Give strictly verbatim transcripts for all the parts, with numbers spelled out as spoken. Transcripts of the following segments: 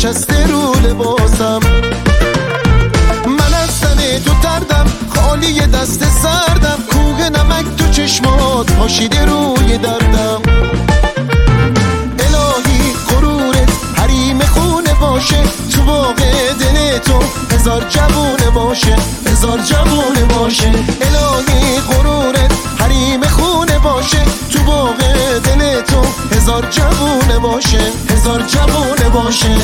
نشسته رو لباسم. من از تن تو تردم، خالی دست سردم، کوه نمک تو چشمات پاشیده روی دردم. الهی غرورت حریم خونه باشه، تو باغ دل تو هزار جوونه باشه، هزار جوونه باشه. الهی غرورت حریم خونه باشه، تو باغ دل تو هزار جوونه باشه، هزار جوونه باشه.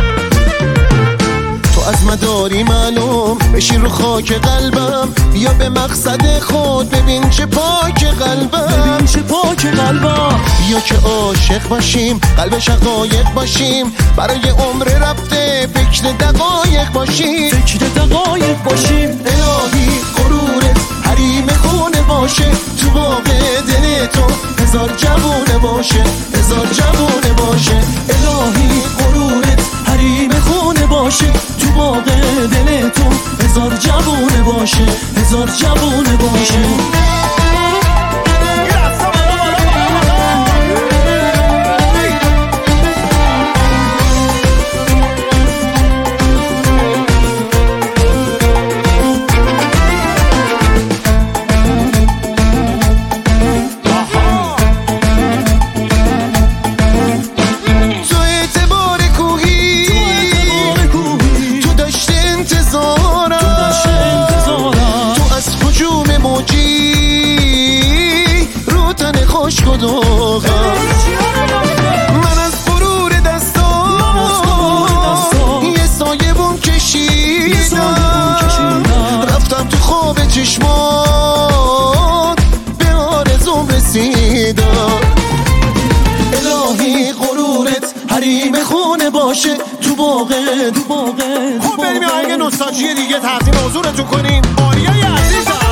تو از مداری معلوم بشین رو خاک قلبم، بیا به مقصد خود ببین چه پاک قلبم، ببین چه پاک قلبم. بیا که عاشق باشیم، قلب شقایق باشیم، برای عمر رفته فکر دقایق باشیم، فکر دقایق باشیم. الهی غرورت حریم خونه باشه، تو باغ دل تو هزار جوونه باشه، هزار جوونه باشه. الهی غرورت حریم خونه باشه، تو باغ دل تو هزار جوونه باشه، هزار جوونه باشه. من از غرور دستان یه سایه بون کشیدم، رفتم تو خواب چشمات به آرزوم رسیدم. الهی غرورت حریم خونه باشه، تو باغه تو باغه. خب بریم آهنگ نوستالژی دیگه تقدیم حضورتون کنیم. آریای عزیزم